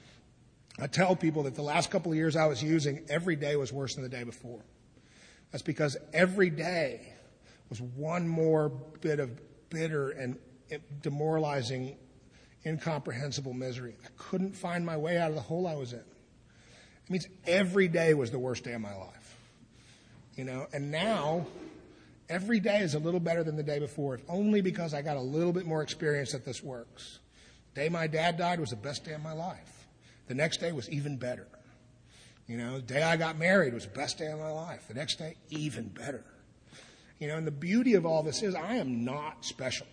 [SPEAKER 1] I tell people that the last couple of years I was using, every day was worse than the day before. That's because every day was one more bit of bitter and demoralizing, incomprehensible misery. I couldn't find my way out of the hole I was in. It means every day was the worst day of my life. You know, and now every day is a little better than the day before, if only because I got a little bit more experience that this works. The day my dad died was the best day of my life. The next day was even better. You know, the day I got married was the best day of my life. The next day, even better. You know, and the beauty of all this is I am not special.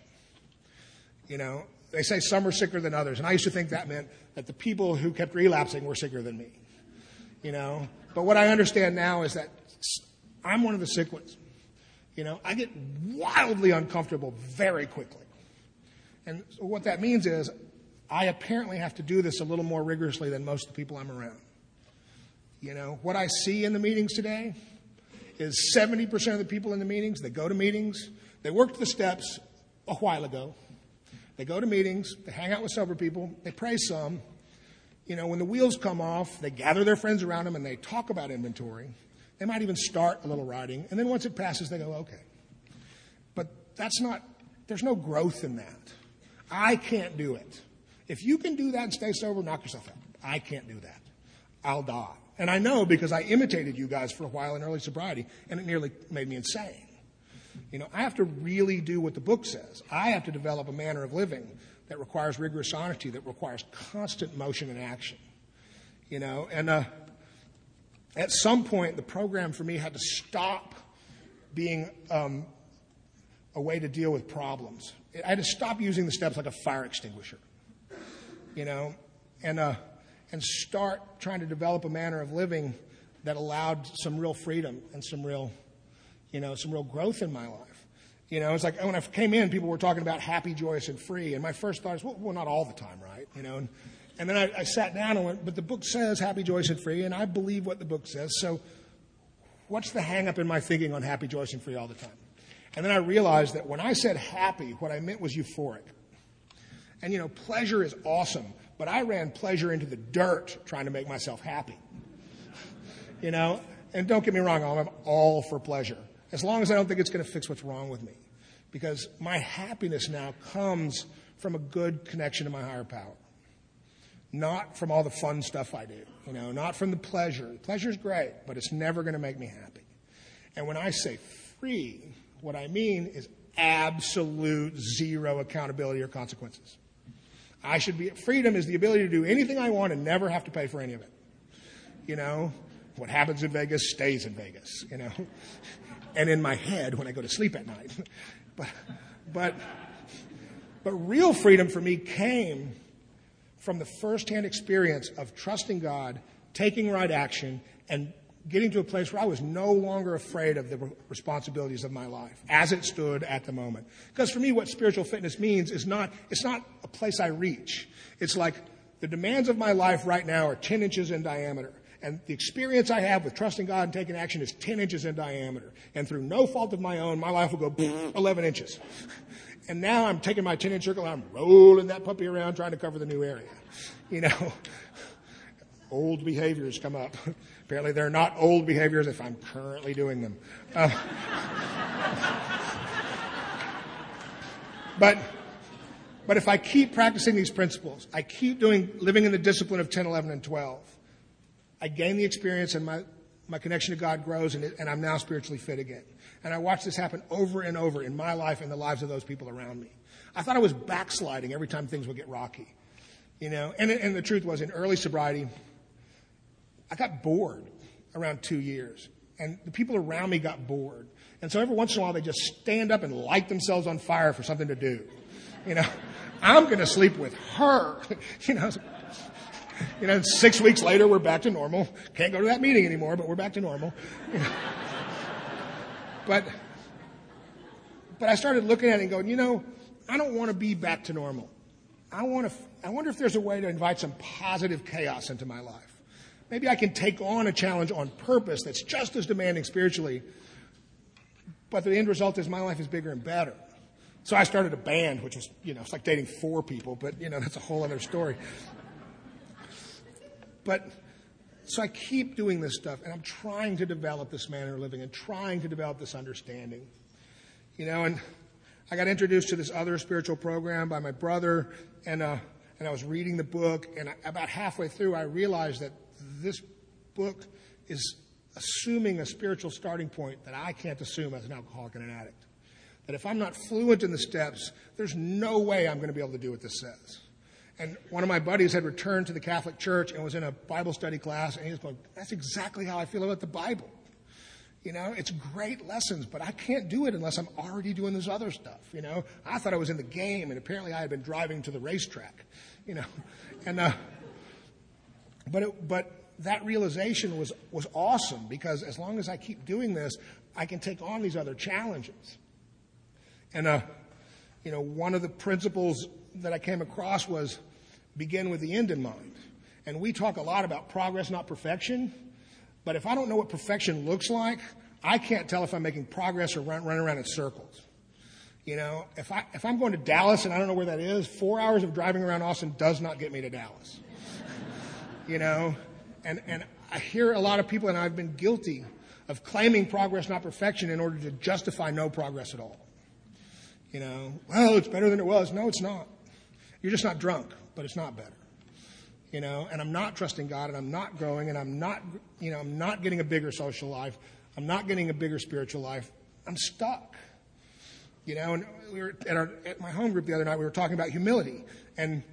[SPEAKER 1] You know, they say some are sicker than others. And I used to think that meant that the people who kept relapsing were sicker than me. You know, but what I understand now is that I'm one of the sick ones. You know, I get wildly uncomfortable very quickly. And so what that means is I apparently have to do this a little more rigorously than most of the people I'm around. You know, what I see in the meetings today is seventy percent of the people in the meetings, they go to meetings, they worked the steps a while ago. They go to meetings, they hang out with sober people, they pray some. You know, when the wheels come off, they gather their friends around them and they talk about inventory. They might even start a little writing, and then once it passes, they go, okay. But that's not, there's no growth in that. I can't do it. If you can do that and stay sober, knock yourself out. I can't do that. I'll die. And I know because I imitated you guys for a while in early sobriety, and it nearly made me insane. You know, I have to really do what the book says. I have to develop a manner of living that requires rigorous honesty, that requires constant motion and action. You know, and uh, at some point, the program for me had to stop being um, a way to deal with problems. I had to stop using the steps like a fire extinguisher. You know, and uh, and start trying to develop a manner of living that allowed some real freedom and some real, you know, some real growth in my life. You know, it's like when I came in, people were talking about happy, joyous, and free. And my first thought is, well, well not all the time, right? You know, and, and then I, I sat down and went, but the book says happy, joyous, and free, and I believe what the book says. So what's the hang up in my thinking on happy, joyous, and free all the time? And then I realized that when I said happy, what I meant was euphoric. And, you know, pleasure is awesome, but I ran pleasure into the dirt trying to make myself happy. You know, and don't get me wrong, I'm all for pleasure, as long as I don't think it's going to fix what's wrong with me. Because my happiness now comes from a good connection to my higher power. not from all the fun stuff I do, you know, not from the pleasure. Pleasure's great, but it's never going to make me happy. And when I say free, what I mean is absolute zero accountability or consequences. I should be, freedom is the ability to do anything I want and never have to pay for any of it. You know, what happens in Vegas stays in Vegas, you know, and in my head when I go to sleep at night. But, but, but real freedom for me came from the firsthand experience of trusting God, taking right action, and getting to a place where I was no longer afraid of the responsibilities of my life as it stood at the moment. Because for me, what spiritual fitness means is not, it's not a place I reach. It's like the demands of my life right now are ten inches in diameter. And the experience I have with trusting God and taking action is ten inches in diameter. And through no fault of my own, my life will go eleven inches. And now I'm taking my ten-inch circle and I'm rolling that puppy around trying to cover the new area. You know, old behaviors come up. Apparently they're not old behaviors if I'm currently doing them. Uh, but, but if I keep practicing these principles, I keep doing, living in the discipline of ten, eleven, and twelve, I gain the experience and my, my connection to God grows and, it, and I'm now spiritually fit again. And I watch this happen over and over in my life and the lives of those people around me. I thought I was backsliding every time things would get rocky. You know, and, and the truth was in early sobriety, I got bored around two years. And the people around me got bored. And so every once in a while they just stand up and light themselves on fire for something to do. You know, I'm going to sleep with her. You know, you know, six weeks later we're back to normal. Can't go to that meeting anymore, but we're back to normal. You know. But, but I started looking at it and going, you know, I don't want to be back to normal. I want to, I wonder if there's a way to invite some positive chaos into my life. Maybe I can take on a challenge on purpose that's just as demanding spiritually, but the end result is my life is bigger and better. So I started a band, which was, you know, it's like dating four people, but, you know, that's a whole other story. But so I keep doing this stuff, and I'm trying to develop this manner of living and trying to develop this understanding. You know, and I got introduced to this other spiritual program by my brother, and uh, and I was reading the book, and I, about halfway through I realized that this book is assuming a spiritual starting point that I can't assume as an alcoholic and an addict. That if I'm not fluent in the steps, there's no way I'm going to be able to do what this says. And one of my buddies had returned to the Catholic Church and was in a Bible study class, and he was going, that's exactly how I feel about the Bible. You know, it's great lessons, but I can't do it unless I'm already doing this other stuff, you know. I thought I was in the game, and apparently I had been driving to the racetrack, you know. And uh, but it, but that realization was, was awesome, because as long as I keep doing this, I can take on these other challenges. And, uh, you know, one of the principles that I came across was begin with the end in mind. And we talk a lot about progress, not perfection. But if I don't know what perfection looks like, I can't tell if I'm making progress or run, running around in circles. You know, if, I, if I'm going to Dallas and I don't know where that is, four hours of driving around Austin does not get me to Dallas. You know, and, and I hear a lot of people, and I've been guilty of claiming progress, not perfection, in order to justify no progress at all. You know, well, it's better than it was. No, it's not. You're just not drunk, but it's not better. You know, and I'm not trusting God, and I'm not growing, and I'm not, you know, I'm not getting a bigger social life. I'm not getting a bigger spiritual life. I'm stuck. You know, and we were at, our, at my home group the other night, we were talking about humility. And,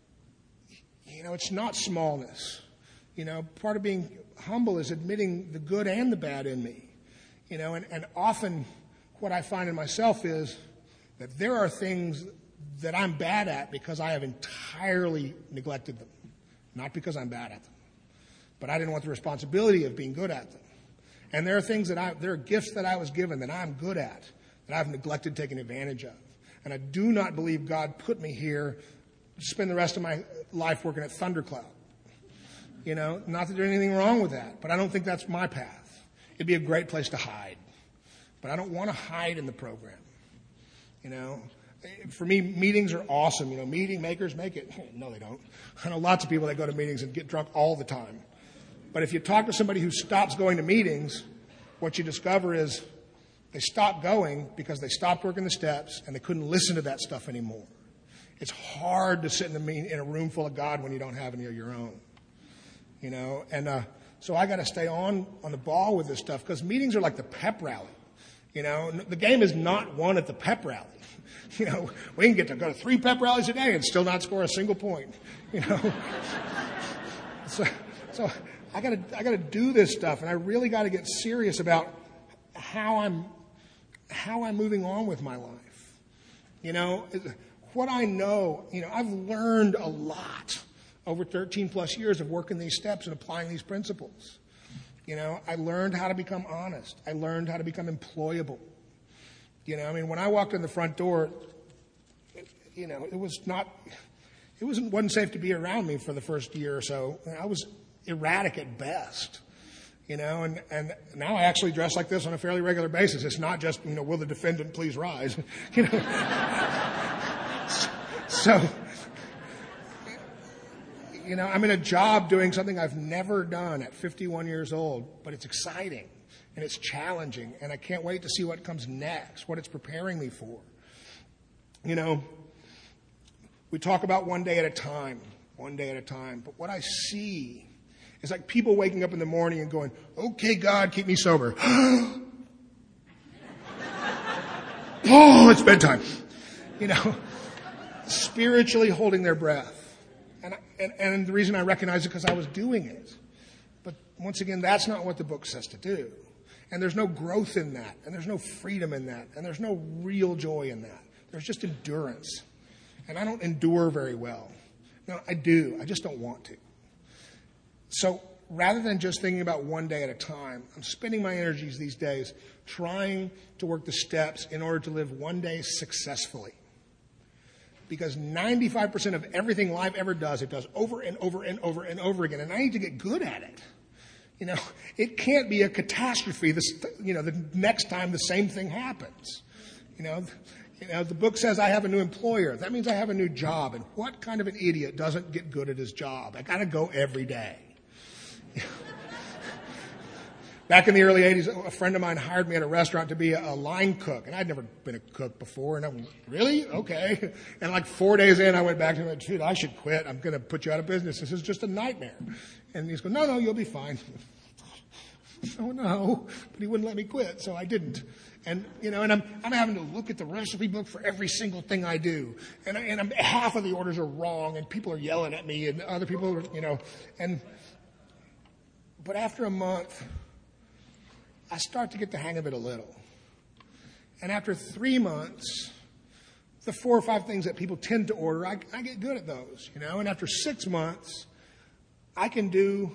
[SPEAKER 1] you know, it's not smallness. You know, part of being humble is admitting the good and the bad in me. You know, and, and often what I find in myself is that there are things that I'm bad at because I have entirely neglected them. Not because I'm bad at them, but I didn't want the responsibility of being good at them. And there are things that I, there are gifts that I was given that I'm good at, that I've neglected taking advantage of. And I do not believe God put me here to spend the rest of my life working at Thundercloud. You know, not that there's anything wrong with that, but I don't think that's my path. It'd be a great place to hide. But I don't want to hide in the program. You know, for me, meetings are awesome. You know, meeting makers make it. No, they don't. I know lots of people that go to meetings and get drunk all the time. But if you talk to somebody who stops going to meetings, what you discover is they stopped going because they stopped working the steps and they couldn't listen to that stuff anymore. It's hard to sit in a, mean, in a room full of God when you don't have any of your own. You know, and uh, so I got to stay on, on the ball with this stuff because meetings are like the pep rally. You know, the game is not won at the pep rally. You know, we can get to go to three pep rallies a day and still not score a single point. You know, so so I got to I got to do this stuff, and I really got to get serious about how I'm how I'm moving on with my life. You know, what I know. You know, I've learned a lot over thirteen plus years of working these steps and applying these principles. You know, I learned how to become honest. I learned how to become employable. You know, I mean, when I walked in the front door, it, you know, it was not, it wasn't, wasn't safe to be around me for the first year or so. I was erratic at best, you know, and, and now I actually dress like this on a fairly regular basis. It's not just, you know, will the defendant please rise? You know, so, you know, I'm in a job doing something I've never done at fifty-one years old, but it's exciting and it's challenging, and I can't wait to see what comes next, what it's preparing me for. You know, we talk about one day at a time, one day at a time, but what I see is like people waking up in the morning and going, okay, God, keep me sober. Oh, it's bedtime. You know, spiritually holding their breath. And, and, and the reason I recognize it because I was doing it. But once again, that's not what the book says to do. And there's no growth in that. And there's no freedom in that. And there's no real joy in that. There's just endurance. And I don't endure very well. No, I do. I just don't want to. So rather than just thinking about one day at a time, I'm spending my energies these days trying to work the steps in order to live one day successfully. Because ninety-five percent of everything life ever does, it does over and over and over and over again. And I need to get good at it. You know, it can't be a catastrophe this, you know, the next time the same thing happens. You know, you know, the book says I have a new employer. That means I have a new job. And what kind of an idiot doesn't get good at his job? I got to go every day. Back in the early eighties, a friend of mine hired me at a restaurant to be a line cook. And I'd never been a cook before. And I went, really? Okay. And like four days in, I went back to him and said, dude, I should quit. I'm going to put you out of business. This is just a nightmare. And he's going, no, no, you'll be fine. Oh, no. But he wouldn't let me quit, so I didn't. And, you know, and I'm, I'm having to look at the recipe book for every single thing I do. And, I, and I'm, half of the orders are wrong, and people are yelling at me, and other people are, you know. And, but after a month, I start to get the hang of it a little. And after three months, the four or five things that people tend to order, I, I get good at those, you know. And after six months, I can do,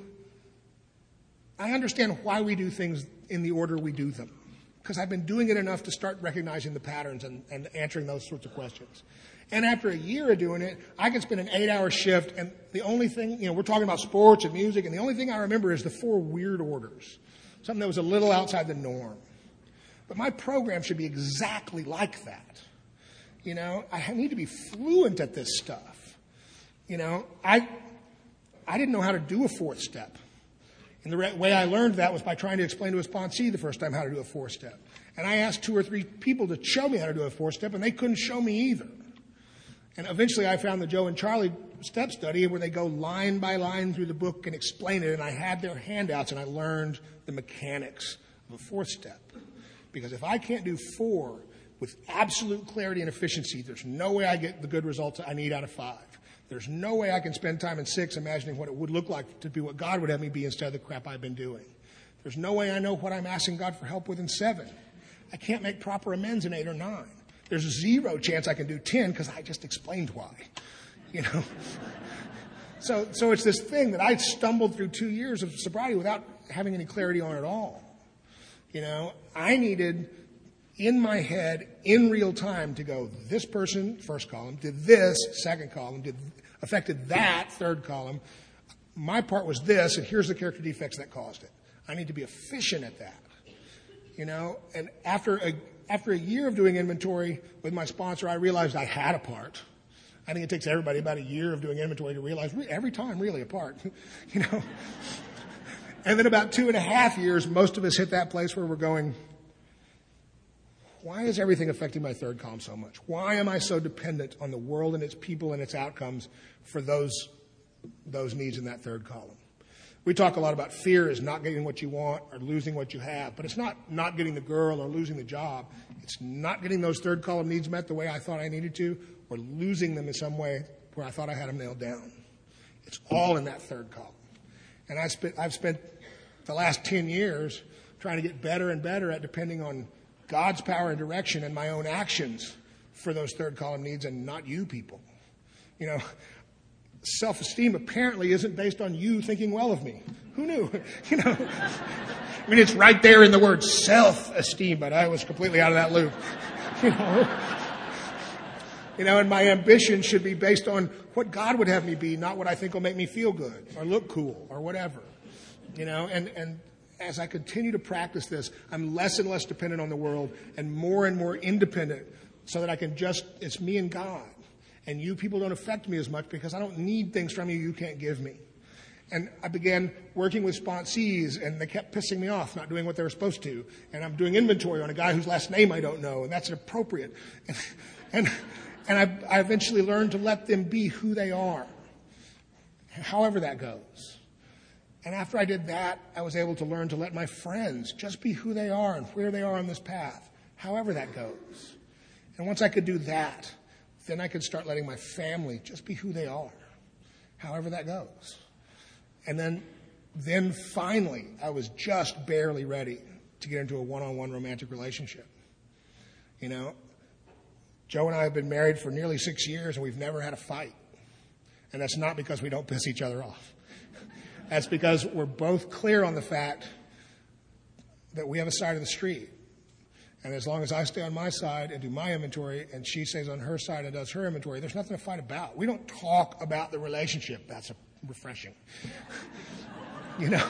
[SPEAKER 1] I understand why we do things in the order we do them. Because I've been doing it enough to start recognizing the patterns and, and answering those sorts of questions. And after a year of doing it, I can spend an eight-hour shift, and the only thing, you know, we're talking about sports and music, and the only thing I remember is the four weird orders. Something that was a little outside the norm. But my program should be exactly like that. You know, I need to be fluent at this stuff. You know, I I didn't know how to do a fourth step. And the re- way I learned that was by trying to explain to a sponsee the first time how to do a fourth step. And I asked two or three people to show me how to do a fourth step, and they couldn't show me either. And eventually I found the Joe and Charlie step study where they go line by line through the book and explain it, and I had their handouts, and I learned the mechanics of a fourth step. Because if I can't do four with absolute clarity and efficiency, there's no way I get the good results I need out of five. There's no way I can spend time in six imagining what it would look like to be what God would have me be instead of the crap I've been doing. There's no way I know what I'm asking God for help with in seven. I can't make proper amends in eight or nine. There's a zero chance I can do ten because I just explained why. You know? So, so it's this thing that I stumbled through two years of sobriety without having any clarity on at all. You know, I needed in my head, in real time, to go, this person, first column, did this, second column, did affected that, third column. My part was this, and here's the character defects that caused it. I need to be efficient at that. You know, and after a, after a year of doing inventory with my sponsor, I realized I had a part. I think it takes everybody about a year of doing inventory to realize every time really a part, you know. And then about two and a half years, most of us hit that place where we're going, why is everything affecting my third column so much? Why am I so dependent on the world and its people and its outcomes for those, those needs in that third column? We talk a lot about fear is not getting what you want or losing what you have, but it's not not getting the girl or losing the job. It's not getting those third column needs met the way I thought I needed to, or losing them in some way where I thought I had them nailed down. It's all in that third column. And I spent, I've spent the last ten years trying to get better and better at depending on God's power and direction and my own actions for those third column needs and not you people. You know, self-esteem apparently isn't based on you thinking well of me. Who knew? You know, I mean, it's right there in the word self-esteem, but I was completely out of that loop. You know, you know, and my ambition should be based on what God would have me be, not what I think will make me feel good or look cool or whatever. You know, and, and as I continue to practice this, I'm less and less dependent on the world and more and more independent so that I can just, it's me and God. And you people don't affect me as much because I don't need things from you you can't give me. And I began working with sponsees, and they kept pissing me off, not doing what they were supposed to. And I'm doing inventory on a guy whose last name I don't know, and that's inappropriate. And and, and I, I eventually learned to let them be who they are, however that goes. And after I did that, I was able to learn to let my friends just be who they are and where they are on this path, however that goes. And once I could do that, then I could start letting my family just be who they are, however that goes. And then, then finally, I was just barely ready to get into a one-on-one romantic relationship. You know, Joe and I have been married for nearly six years, and we've never had a fight. And that's not because we don't piss each other off. That's because we're both clear on the fact that we have a side of the street. And as long as I stay on my side and do my inventory and she stays on her side and does her inventory, there's nothing to fight about. We don't talk about the relationship. That's refreshing. you know,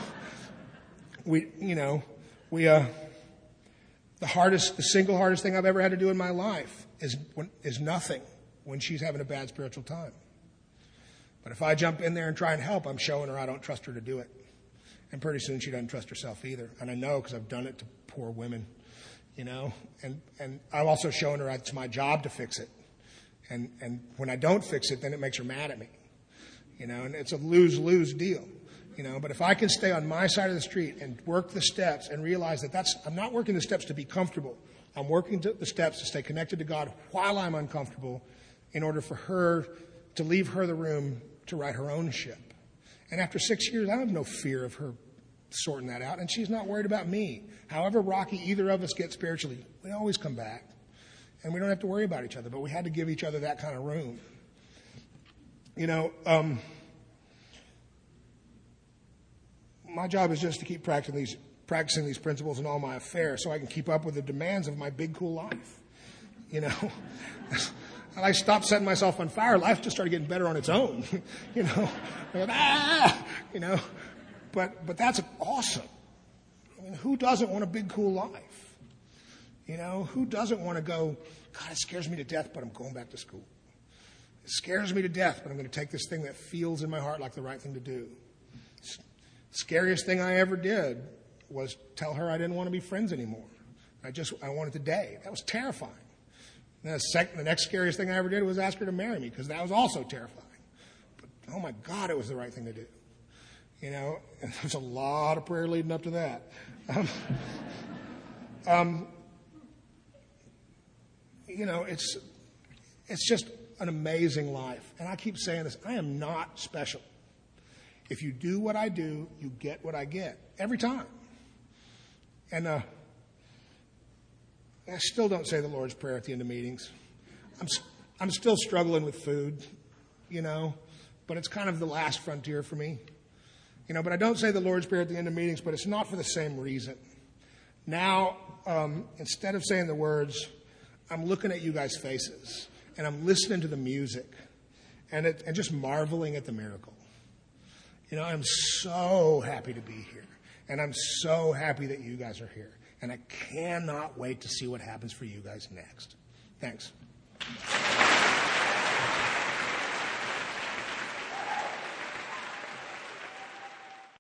[SPEAKER 1] we, you know, we, uh, the hardest, the single hardest thing I've ever had to do in my life is, when, is nothing when she's having a bad spiritual time. But if I jump in there and try and help, I'm showing her I don't trust her to do it. And pretty soon she doesn't trust herself either. And I know because I've done it to poor women. You know, and, and I'm also showing her it's my job to fix it. And, and when I don't fix it, then it makes her mad at me. You know, and it's a lose-lose deal. You know, but if I can stay on my side of the street and work the steps and realize that that's, I'm not working the steps to be comfortable. I'm working to the steps to stay connected to God while I'm uncomfortable in order for her to leave her the room to right her own ship. And after six years, I have no fear of her sorting that out, and she's not worried about me. However rocky either of us get spiritually, we always come back, and we don't have to worry about each other, but we had to give each other that kind of room. You know, um, my job is just to keep practicing these, practicing these principles in all my affairs so I can keep up with the demands of my big, cool life. You know, and I stopped setting myself on fire. Life just started getting better on its own. you know, like, ah, you know. But but that's awesome. I mean, who doesn't want a big, cool life? You know, who doesn't want to go, God, it scares me to death, but I'm going back to school. It scares me to death, but I'm going to take this thing that feels in my heart like the right thing to do. Scariest thing I ever did was tell her I didn't want to be friends anymore. I just, I wanted to date. That was terrifying. And the, second, the next scariest thing I ever did was ask her to marry me, because that was also terrifying. But, oh my God, it was the right thing to do. You know, and there's a lot of prayer leading up to that. Um, um, you know, it's it's just an amazing life. And I keep saying this, I am not special. If you do what I do, you get what I get. Every time. And uh, I still don't say the Lord's Prayer at the end of meetings. I'm I'm still struggling with food, you know, but it's kind of the last frontier for me. You know, but I don't say the Lord's Prayer at the end of meetings, but it's not for the same reason. Now, um, instead of saying the words, I'm looking at you guys' faces, and I'm listening to the music, and, it, and just marveling at the miracle. You know, I'm so happy to be here, and I'm so happy that you guys are here, and I cannot wait to see what happens for you guys next. Thanks.